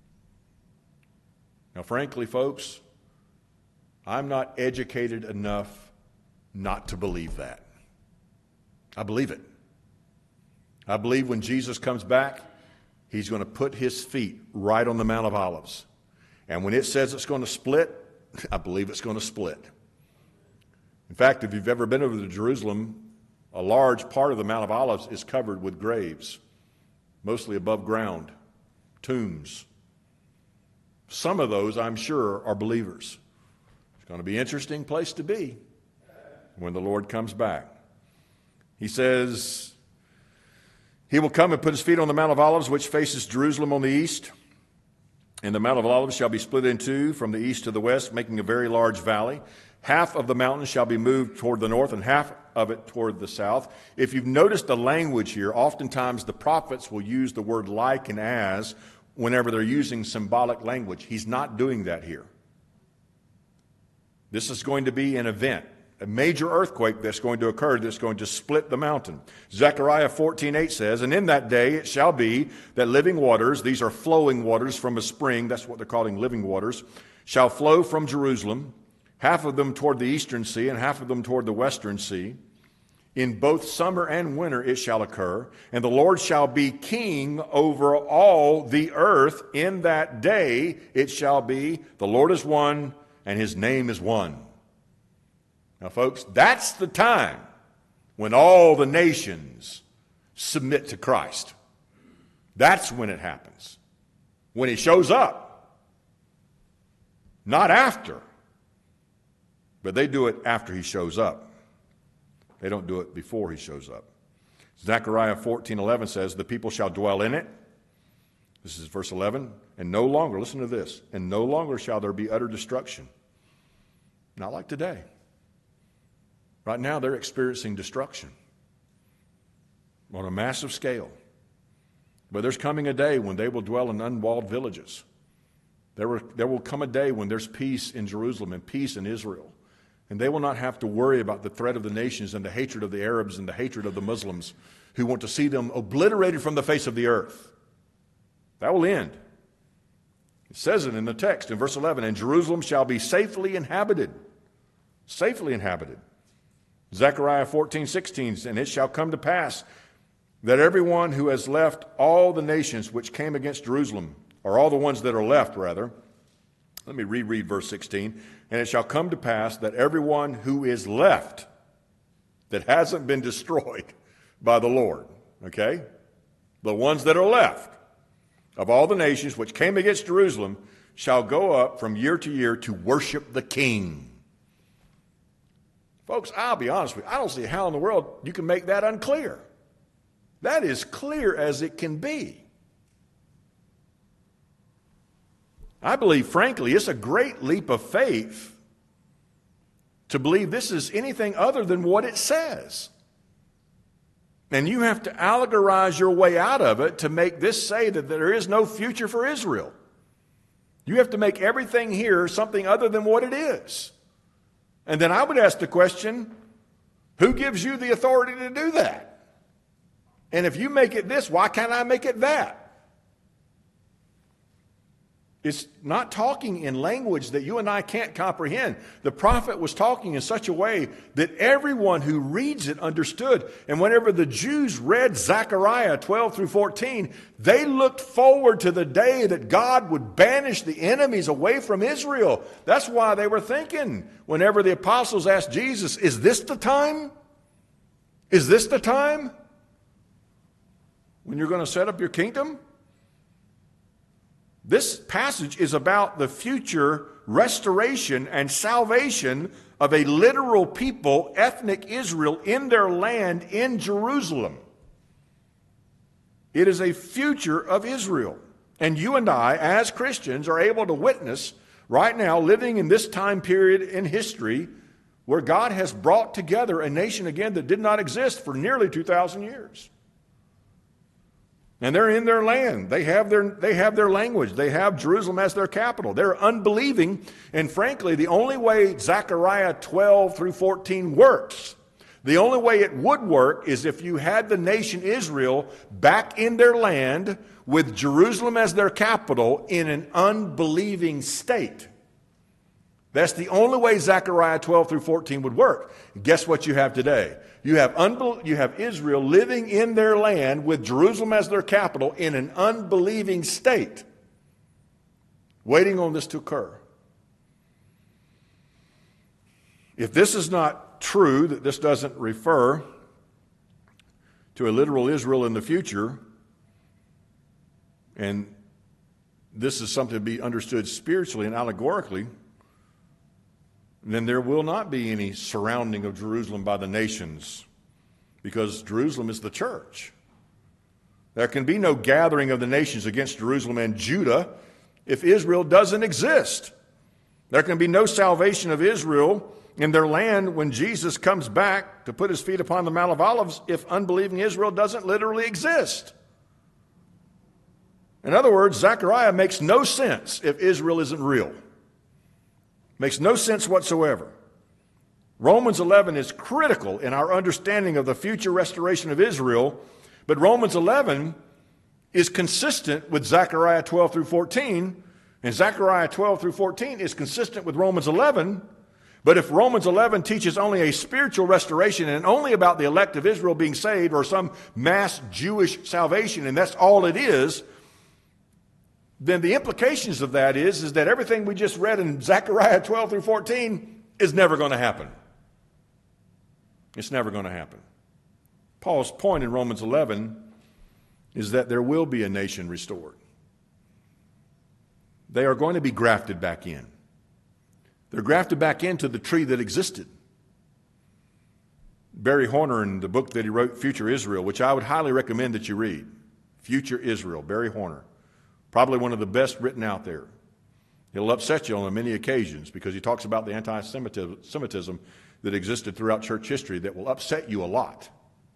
Now, frankly, folks, I'm not educated enough not to believe that. I believe it. I believe when Jesus comes back, he's going to put his feet right on the Mount of Olives. And when it says it's going to split, I believe it's going to split. In fact, if you've ever been over to Jerusalem, a large part of the Mount of Olives is covered with graves, mostly above ground, tombs. Some of those, I'm sure, are believers. It's going to be an interesting place to be when the Lord comes back. He says, he will come and put his feet on the Mount of Olives, which faces Jerusalem on the east. And the Mount of Olives shall be split in two from the east to the west, making a very large valley. Half of the mountain shall be moved toward the north and half of it toward the south. If you've noticed the language here, oftentimes the prophets will use the word like and as whenever they're using symbolic language. He's not doing that here. This is going to be an event, a major earthquake that's going to occur that's going to split the mountain. Zechariah fourteen eight says, and in that day it shall be that living waters, these are flowing waters from a spring, that's what they're calling living waters, shall flow from Jerusalem, half of them toward the eastern sea and half of them toward the western sea. In both summer and winter it shall occur, and the Lord shall be king over all the earth. In that day it shall be, the Lord is one, and his name is one. Now, folks, that's the time when all the nations submit to Christ. That's when it happens. When he shows up. Not after. But they do it after he shows up. They don't do it before he shows up. Zechariah fourteen eleven says, the people shall dwell in it. This is verse eleven. And no longer, listen to this, and no longer shall there be utter destruction. Not like today. Right now they're experiencing destruction on a massive scale. But there's coming a day when they will dwell in unwalled villages. There will, there will come a day when there's peace in Jerusalem and peace in Israel. And they will not have to worry about the threat of the nations and the hatred of the Arabs and the hatred of the Muslims who want to see them obliterated from the face of the earth. That will end. It says it in the text in verse eleven, and Jerusalem shall be safely inhabited. Safely inhabited. Zechariah fourteen sixteen, and it shall come to pass that everyone who has left all the nations which came against Jerusalem, or all the ones that are left, rather. Let me reread verse sixteen. And it shall come to pass that everyone who is left, that hasn't been destroyed by the Lord, okay? The ones that are left of all the nations which came against Jerusalem shall go up from year to year to worship the King. Folks, I'll be honest with you. I don't see how in the world you can make that unclear. That is clear as it can be. I believe, frankly, it's a great leap of faith to believe this is anything other than what it says. And you have to allegorize your way out of it to make this say that there is no future for Israel. You have to make everything here something other than what it is. And then I would ask the question, who gives you the authority to do that? And if you make it this, why can't I make it that? It's not talking in language that you and I can't comprehend. The prophet was talking in such a way that everyone who reads it understood. And whenever the Jews read Zechariah twelve through fourteen, they looked forward to the day that God would banish the enemies away from Israel. That's why they were thinking, whenever the apostles asked Jesus, is this the time? Is this the time when you're going to set up your kingdom? This passage is about the future restoration and salvation of a literal people, ethnic Israel, in their land in Jerusalem. It is a future of Israel. And you and I, as Christians, are able to witness right now, living in this time period in history, where God has brought together a nation again that did not exist for nearly two thousand years. And they're in their land. They have their, they have their language. They have Jerusalem as their capital. They're unbelieving. And frankly, the only way Zechariah twelve through fourteen works, the only way it would work is if you had the nation Israel back in their land with Jerusalem as their capital in an unbelieving state. That's the only way Zechariah twelve through fourteen would work. Guess what you have today? You have, unbel- you have Israel living in their land with Jerusalem as their capital in an unbelieving state, waiting on this to occur. If this is not true, that this doesn't refer to a literal Israel in the future, and this is something to be understood spiritually and allegorically, then there will not be any surrounding of Jerusalem by the nations, because Jerusalem is the church. There can be no gathering of the nations against Jerusalem and Judah if Israel doesn't exist. There can be no salvation of Israel in their land when Jesus comes back to put his feet upon the Mount of Olives if unbelieving Israel doesn't literally exist. In other words, Zechariah makes no sense if Israel isn't real. Makes no sense whatsoever. Romans eleven is critical in our understanding of the future restoration of Israel, but Romans eleven is consistent with Zechariah twelve through fourteen, and Zechariah twelve through fourteen is consistent with Romans eleven. But if Romans eleven teaches only a spiritual restoration and only about the elect of Israel being saved or some mass Jewish salvation, and that's all it is, then the implications of that is, is that everything we just read in Zechariah twelve through fourteen is never going to happen. It's never going to happen. Paul's point in Romans eleven is that there will be a nation restored. They are going to be grafted back in. They're grafted back into the tree that existed. Barry Horner, in the book that he wrote, Future Israel, which I would highly recommend that you read, Future Israel, Barry Horner, probably one of the best written out there. It'll upset you on many occasions because he talks about the anti-Semitism that existed throughout church history that will upset you a lot.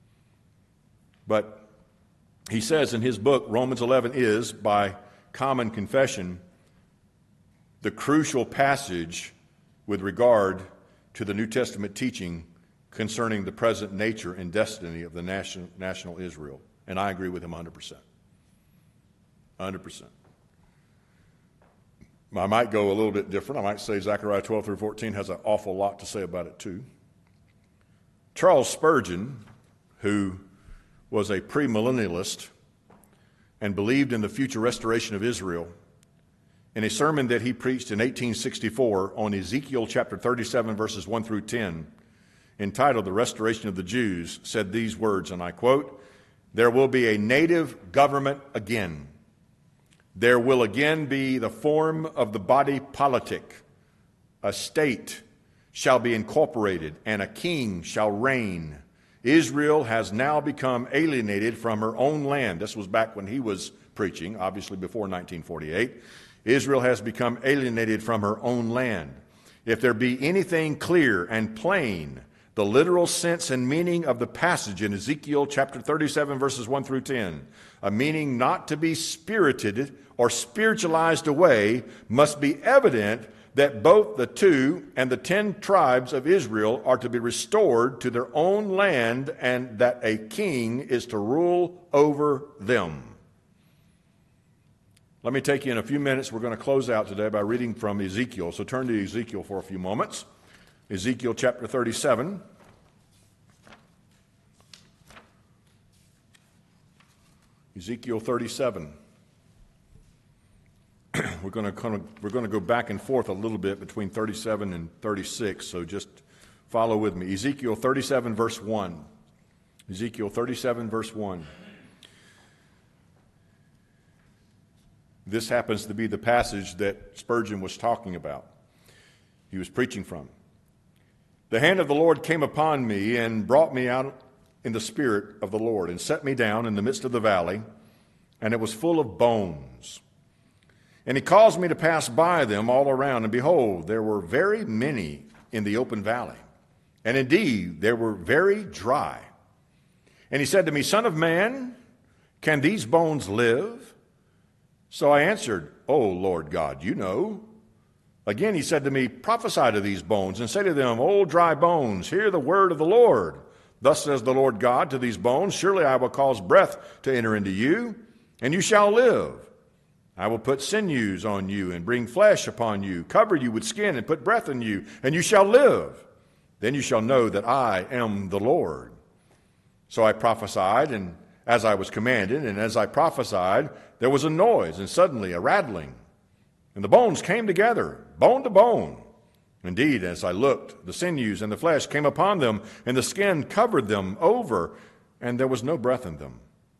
But he says in his book, Romans eleven is, by common confession, the crucial passage with regard to the New Testament teaching concerning the present nature and destiny of the national, national Israel. And I agree with him one hundred percent. one hundred percent. I might go a little bit different. I might say Zechariah twelve through fourteen has an awful lot to say about it too. Charles Spurgeon, who was a premillennialist and believed in the future restoration of Israel, in a sermon that he preached in eighteen sixty-four on Ezekiel chapter thirty-seven, verses one through ten, entitled The Restoration of the Jews, said these words, and I quote, "There will be a native government again. There will again be the form of the body politic. A state shall be incorporated, and a king shall reign. Israel has now become alienated from her own land." This was back when he was preaching, obviously before nineteen forty-eight. Israel has become alienated from her own land. If there be anything clear and plain, the literal sense and meaning of the passage in Ezekiel chapter thirty-seven, verses one through ten, a meaning not to be spirited or spiritualized away, must be evident that both the two and the ten tribes of Israel are to be restored to their own land and that a king is to rule over them. Let me take you in a few minutes. We're going to close out today by reading from Ezekiel. So turn to Ezekiel for a few moments. Ezekiel chapter thirty-seven. Ezekiel thirty-seven. We're going to kind of, we're going to go back and forth a little bit between thirty-seven and thirty-six, so just follow with me. Ezekiel thirty-seven, verse one. Ezekiel thirty-seven, verse one. This happens to be the passage that Spurgeon was talking about. He was preaching from. "The hand of the Lord came upon me and brought me out in the spirit of the Lord and set me down in the midst of the valley, and it was full of bones. And he caused me to pass by them all around, and behold, there were very many in the open valley, and indeed they were very dry. And he said to me, Son of man, can these bones live? So I answered, O Lord God, you know. Again he said to me, Prophesy to these bones, and say to them, O dry bones, hear the word of the Lord. Thus says the Lord God to these bones, Surely I will cause breath to enter into you, and you shall live. I will put sinews on you and bring flesh upon you, cover you with skin and put breath in you, and you shall live. Then you shall know that I am the Lord. So I prophesied, and as I was commanded, and as I prophesied, there was a noise, and suddenly a rattling. And the bones came together, bone to bone. Indeed, as I looked, the sinews and the flesh came upon them, and the skin covered them over, and there was no breath in them.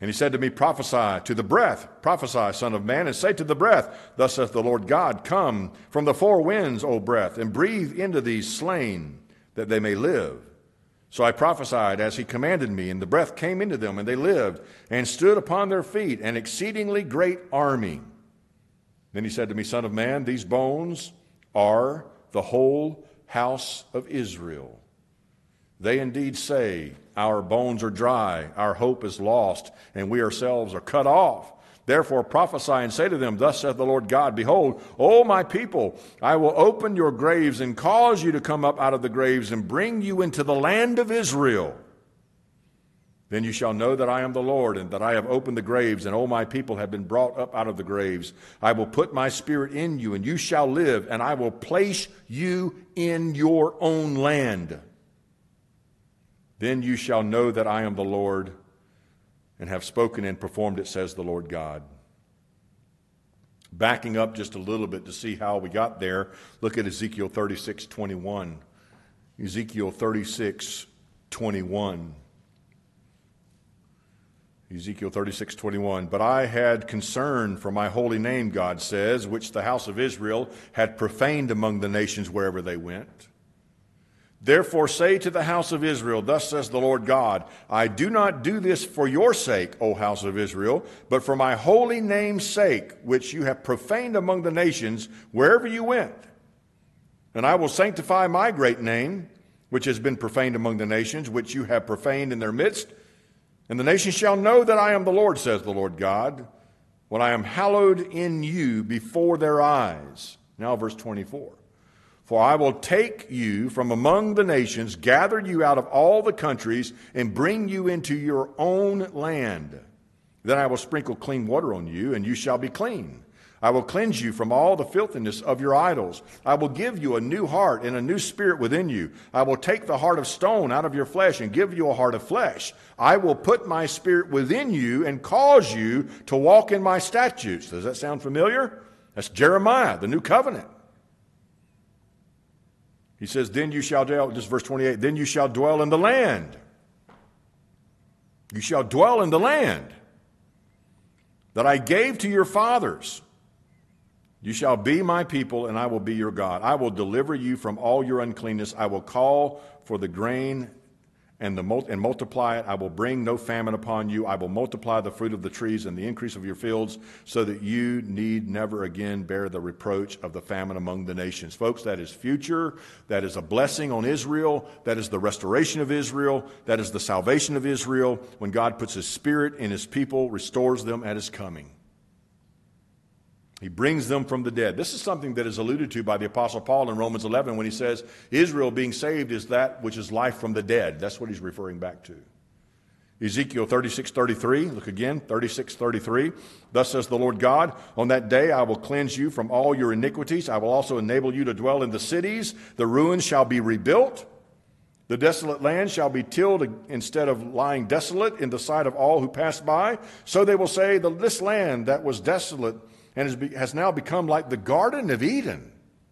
And he said to me, prophesy to the breath, prophesy, son of man, and say to the breath, thus saith the Lord God, come from the four winds, O breath, and breathe into these slain, that they may live. So I prophesied as he commanded me, and the breath came into them, and they lived, and stood upon their feet, an exceedingly great army. Then he said to me, son of man, these bones are the whole house of Israel. They indeed say, our bones are dry, our hope is lost, and we ourselves are cut off. Therefore prophesy and say to them, thus saith the Lord God, behold, O my people, I will open your graves and cause you to come up out of the graves and bring you into the land of Israel. Then you shall know that I am the Lord, and that I have opened the graves, and O my people have been brought up out of the graves. I will put my spirit in you, and you shall live, and I will place you in your own land. Then you shall know that I am the Lord, and have spoken and performed it, says the Lord God. Backing up just a little bit to see how we got there, look at Ezekiel thirty-six twenty-one. Ezekiel thirty-six twenty-one. Ezekiel thirty-six twenty-one. But I had concern for my holy name, God says, which the house of Israel had profaned among the nations wherever they went. Therefore say to the house of Israel, thus says the Lord God, I do not do this for your sake, O house of Israel, but for my holy name's sake, which you have profaned among the nations wherever you went. And I will sanctify my great name, which has been profaned among the nations, which you have profaned in their midst. And the nations shall know that I am the Lord, says the Lord God, when I am hallowed in you before their eyes. Now verse twenty-four. For I will take you from among the nations, gather you out of all the countries, and bring you into your own land. Then I will sprinkle clean water on you, and you shall be clean. I will cleanse you from all the filthiness of your idols. I will give you a new heart and a new spirit within you. I will take the heart of stone out of your flesh and give you a heart of flesh. I will put my spirit within you and cause you to walk in my statutes. Does that sound familiar? That's Jeremiah, the new covenant. He says, then you shall dwell, this is verse twenty-eight, then you shall dwell in the land. You shall dwell in the land that I gave to your fathers. You shall be my people, and I will be your God. I will deliver you from all your uncleanness. I will call for the grain and, the, and multiply it. I will bring no famine upon you. I will multiply the fruit of the trees and the increase of your fields, so that you need never again bear the reproach of the famine among the nations. Folks, that is future. That is a blessing on Israel. That is the restoration of Israel. That is the salvation of Israel. When God puts his spirit in his people, restores them at his coming. He brings them from the dead. This is something that is alluded to by the Apostle Paul in Romans eleven when he says, Israel being saved is that which is life from the dead. That's what he's referring back to. Ezekiel thirty-six thirty-three, look again, thirty-six thirty-three. Thus says the Lord God, on that day I will cleanse you from all your iniquities. I will also enable you to dwell in the cities. The ruins shall be rebuilt. The desolate land shall be tilled instead of lying desolate in the sight of all who pass by. So they will say, this land that was desolate and has now become like the Garden of Eden.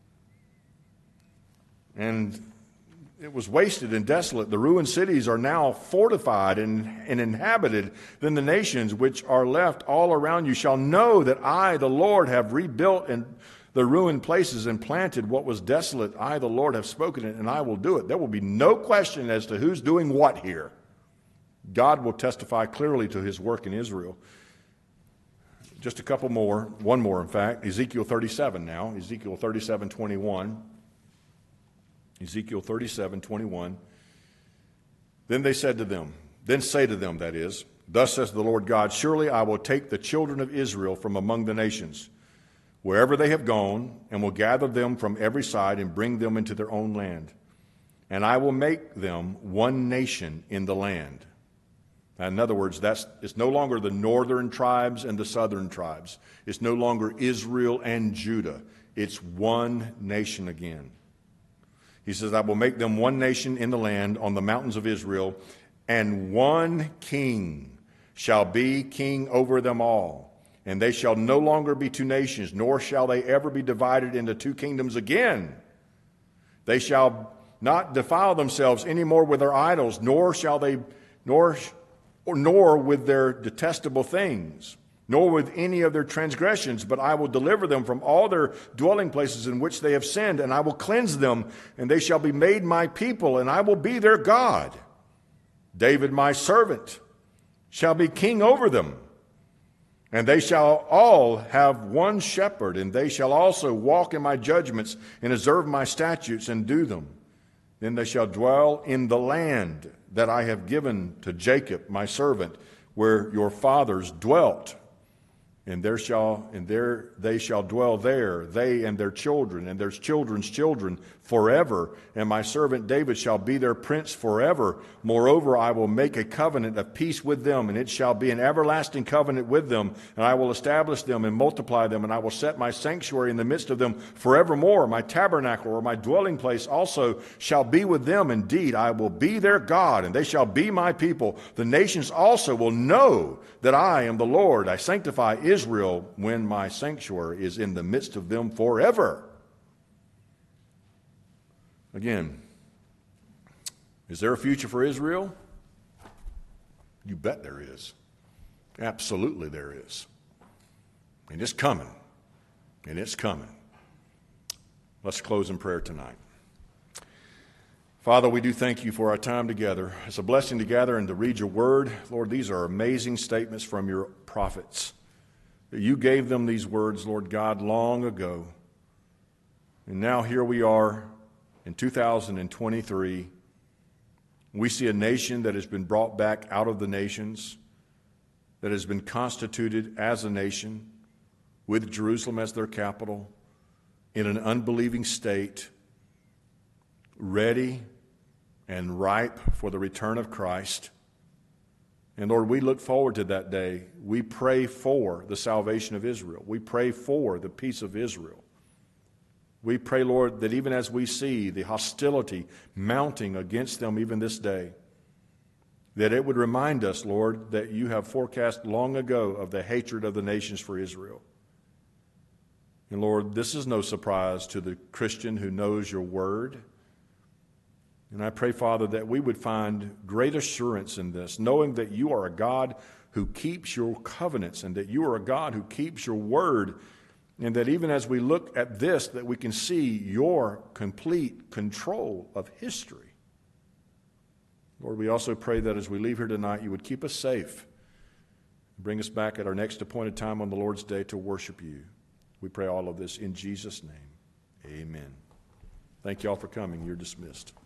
And it was wasted and desolate. The ruined cities are now fortified and, and inhabited. Then the nations which are left all around you shall know that I, the Lord, have rebuilt and the ruined places and planted what was desolate. I, the Lord, have spoken it, and I will do it. There will be no question as to who's doing what here. God will testify clearly to his work in Israel. Just a couple more, one more in fact, Ezekiel thirty-seven now, Ezekiel thirty-seven twenty-one. Ezekiel thirty-seven twenty-one. Then they said to them, then say to them, that is, thus says the Lord God, surely I will take the children of Israel from among the nations, wherever they have gone, and will gather them from every side and bring them into their own land. And I will make them one nation in the land. In other words, that's, it's no longer the northern tribes and the southern tribes. It's no longer Israel and Judah. It's one nation again. He says, I will make them one nation in the land on the mountains of Israel, and one king shall be king over them all. And they shall no longer be two nations, nor shall they ever be divided into two kingdoms again. They shall not defile themselves any more with their idols, nor shall they, nor or nor with their detestable things, nor with any of their transgressions, but I will deliver them from all their dwelling places in which they have sinned, and I will cleanse them, and they shall be made my people, and I will be their God. David my servant shall be king over them, and they shall all have one shepherd, and they shall also walk in my judgments, and observe my statutes, and do them. Then they shall dwell in the land that I have given to Jacob my servant, where your fathers dwelt. And there shall and there they shall dwell there, they and their children, and their children's children forever. And my servant David shall be their prince forever. Moreover, I will make a covenant of peace with them, and it shall be an everlasting covenant with them. And I will establish them and multiply them, and I will set my sanctuary in the midst of them forevermore. My tabernacle, or my dwelling place, also shall be with them. Indeed, I will be their God, and they shall be my people. The nations also will know that I am the Lord. I sanctify Israel when my sanctuary is in the midst of them forever. Again, is there a future for Israel? You bet there is. Absolutely there is. And it's coming. And it's coming. Let's close in prayer tonight. Father, we do thank you for our time together. It's a blessing to gather and to read your word. Lord, these are amazing statements from your prophets. You gave them these words, Lord God, long ago. And now here we are in two thousand twenty-three. We see a nation that has been brought back out of the nations, that has been constituted as a nation, with Jerusalem as their capital, in an unbelieving state, ready and ripe for the return of Christ. And Lord, we look forward to that day. We pray for the salvation of Israel. We pray for the peace of Israel. We pray, Lord, that even as we see the hostility mounting against them even this day, that it would remind us, Lord, that you have forecast long ago of the hatred of the nations for Israel. And Lord, this is no surprise to the Christian who knows your word. And I pray, Father, that we would find great assurance in this, knowing that you are a God who keeps your covenants, and that you are a God who keeps your word, and that even as we look at this, that we can see your complete control of history. Lord, we also pray that as we leave here tonight, you would keep us safe, bring us back at our next appointed time on the Lord's day to worship you. We pray all of this in Jesus' name. Amen. Thank you all for coming. You're dismissed.